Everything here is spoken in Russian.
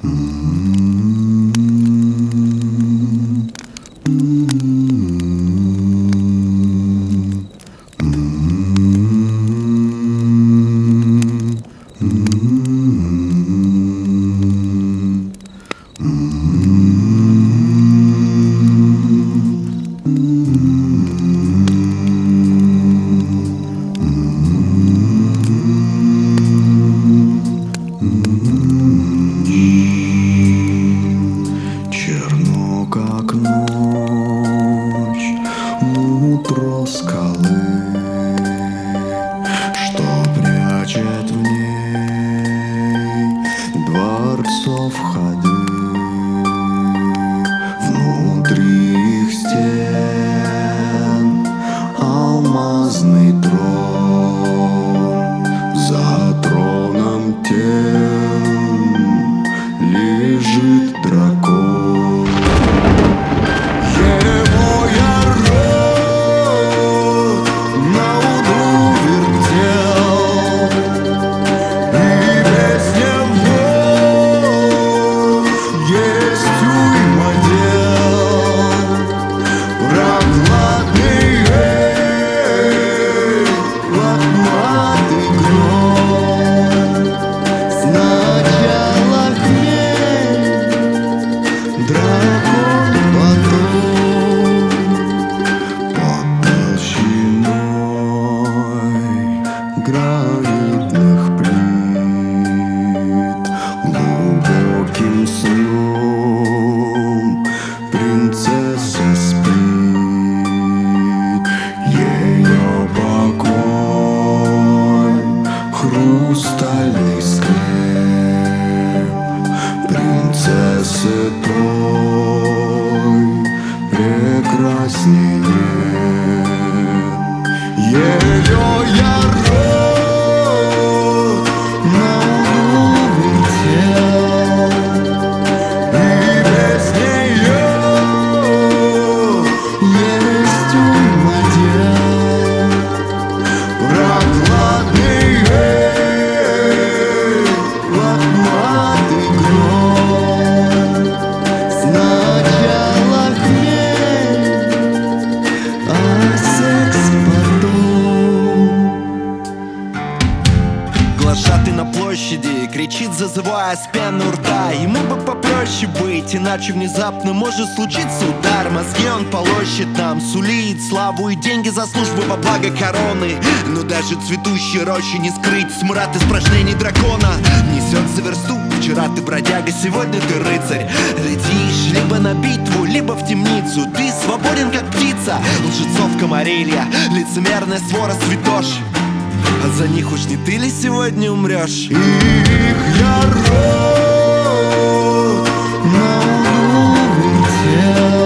Черно, как ночь, утро скалы, что прячет в ней дворцов ходы. Внутри их стен алмазный трон, за троном тем лежит дракон. Его я рот на углу вертел, и без него есть уйма дел. Прохладный лохматый гром. Сначала хмель, дракон потом. Под толщиной гранитных плит глубоким сном принцесса спит. Ее покой — хрустальный склеп принцессы той прекрасней нет. Ее я рот на углу вертел, и без нее есть уйма дел. Прохладный лохматый гром. Сначала хмель, а секс потом. Глашатый на площади кричит, зазывая с пены у рта. Ему бы попроще быть, иначе внезапно может случиться удар. Мозги он полощет нам, сулит славу и деньги за службу во благо короны. Но даже цветущей рощи не скрыть смрад испражнений дракона. Несет за версту, вчера ты бродяга, сегодня ты рыцарь. Летишь либо на битву, либо в темницу. Ты свободен как птица, лжецов комарилья, лицемерная свора святош. А за них уж не ты ли сегодня умрешь? Их я рот на углу вертел,